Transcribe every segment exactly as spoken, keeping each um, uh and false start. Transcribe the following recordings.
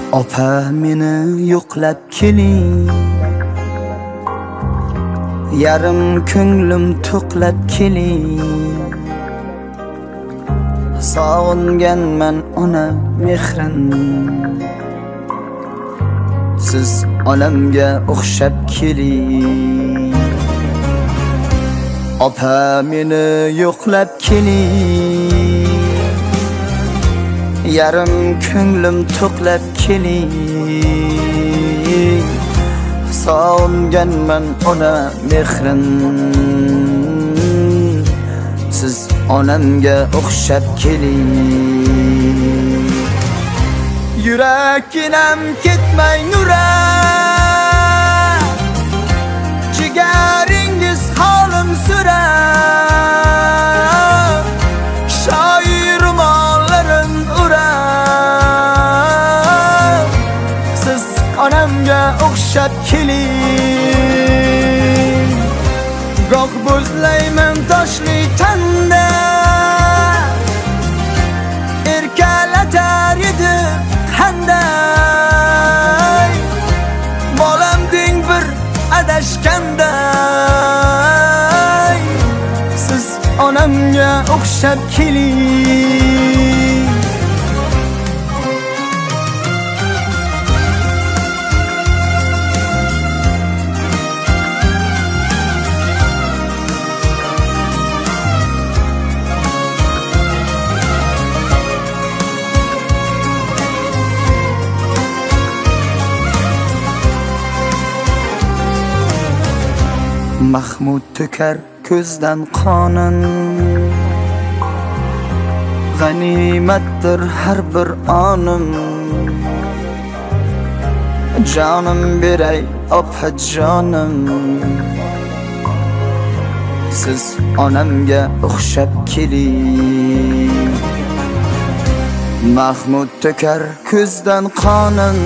Opa meni yo'qlab keling, yarim ko'nglim to'qlab keling. Sog'inganman ona mehrin, siz onamga o'xshab keling. Opa meni yo'qlab keling, yarim ko'nglim to'qlab keling. Sog'inganman ona mehrin, siz onamga o'xshab keling. Yuraginam ketmay nura, jigaringiz holim sura. Shoir mollarim ura, siz onamga o'xshab keling. Goh bo'zlayman toshli tanda, erkalatar edi qanday. Bolam deng bir adashganday, siz onamga o'xshab keling. Mahmud to'kar ko'zdan qonin, g'animatdir har bir onim. Jonim beray opa jonim, siz onamga o'xshab keling. Mahmud to'kar ko'zdan qonin,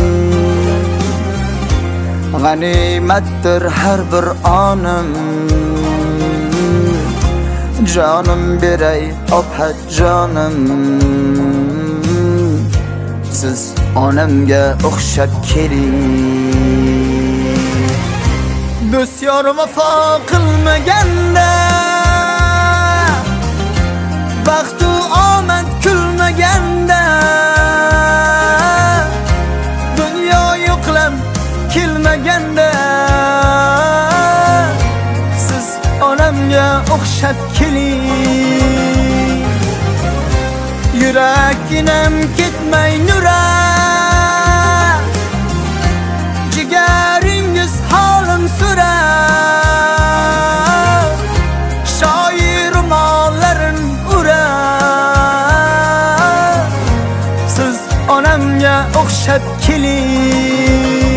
g'animatdir har bir onim. Jonim beray opa jonim, siz onamga o'xshab keling. Do'st yor vafo qilmaganda, baxtu omad kulmaganda, dunyo yo'qlab kelmaganda, siz onamga o'xshab keling. Yuraginam ketmay nura, jigaringiz holim sura. Shoir mollarin ura, siz onamga o'xshab keling.